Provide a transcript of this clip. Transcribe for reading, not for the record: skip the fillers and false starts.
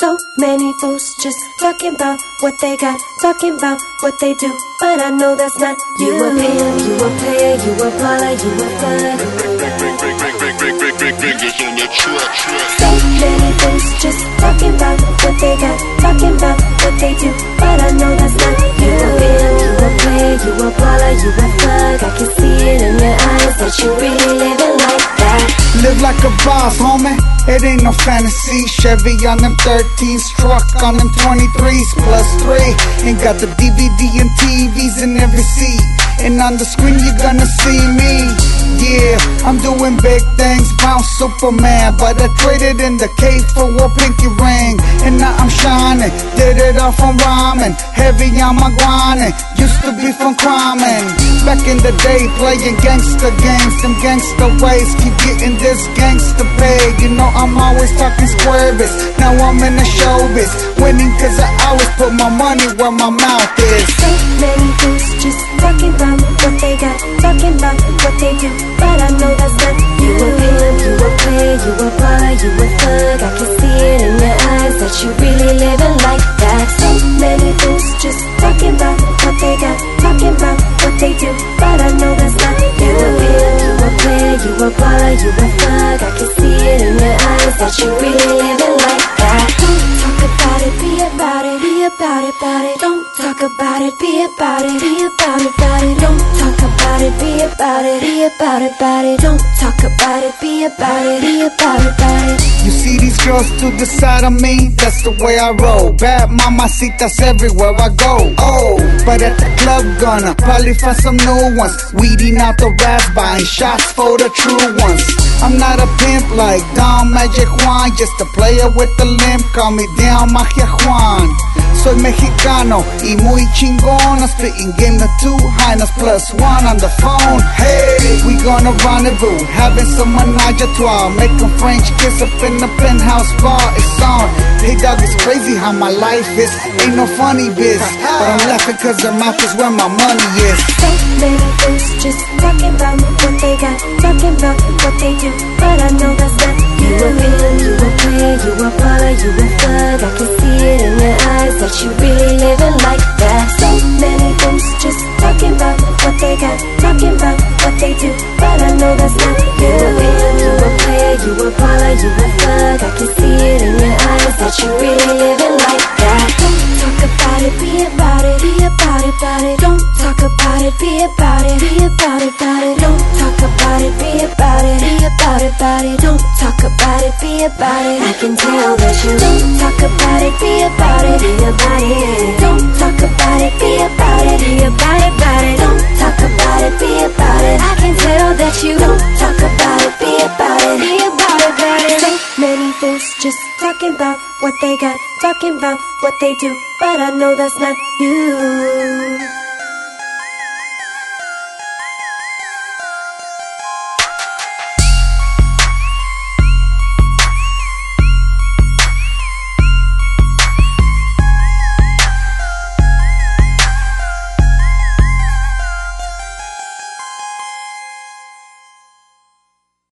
So many fools just talking about what they got, talking about what they do, but I know that's not you. You a pimp, you a player, you a baller, you a thug. So many fools just talking about what they got, talking about what they do, but I know that's not you. You a pimp, you a player, you a baller, you a thug. I can see it in your eyes that you really living like that. Live like a boss, homie, it ain't no fantasy. Chevy on them 13s, truck on them 23s, plus 3. Ain't got the DVD and TVs in every seat, and on the screen you're gonna see me. Yeah, I'm doing big things, bounce Superman, but I traded in the cave for a pinky ring. And now I'm shining, did it all from rhyming, heavy on my grinding, used to be from climbing. Back in the day, playing gangster games, them gangster ways, keep getting this gangster pay. You know I'm always talking square biz, now I'm in the showbiz, winning cause I always put my money where my mouth is. So many fools just talking about what they got, talking about what they do, but I know that's not you. You a pimp, you a player, you a baller, you a thug. I can see it in your eyes that you really living like that. So many fools just talking about what they got, talking about what they do, but I know that's not you. You a pimp, you a player, you a baller, you a thug. I can see it in your eyes that you really living like that. Don't talk about it, be about it, be about it, about it. Don't talk about it, be about it, be about it, about it. Don't talk about it, be about it, be about it, about it. Don't talk about it, be about it, be about it, about it. You see these girls to the side of me, that's the way I roll. Bad mamacitas everywhere I go. Oh, but at the club gonna probably find some new ones, weeding out the rats, buying shots for the true ones. I'm not a pimp like Don Magic Juan, just a player with a limp, call me Don Magia Juan. Soy mexicano y muy chingón, I'm spitting game of two, highness plus one on the phone. Hey, we gonna rendezvous, having some menage a trois, making French kiss up in the penthouse bar, it's on. Hey dog, it's crazy how my life is, ain't no funny biz, but I'm laughing cause their mouth is where my money is. So many fools just talking about what they got, talking about what they do, but I know that's not you. You a pimp, you a player, you a baller, you a thug. I can see it in your eyes that you really living like that. So many fools just talking about what they got, talking about what they do, but I know that's not you. You a pimp, you a player, you a baller, you a thug. I can see it in your eyes that you really living like that. Don't talk about it, be about it, be about it, about it. Don't talk about it, be about it, be about it, about it. Don't talk about it, be about it, be about it, about it. Don't talk about it, be about it. I can tell that you don't talk about it, be about it, be about it. Don't talk about it, be about it, be about it, about it. Don't talk about it, be about it. I can tell that you don't talk about it, be about it, be about it, about it. So many fools just talking about what they got, talking about what they do, but I know that's not you.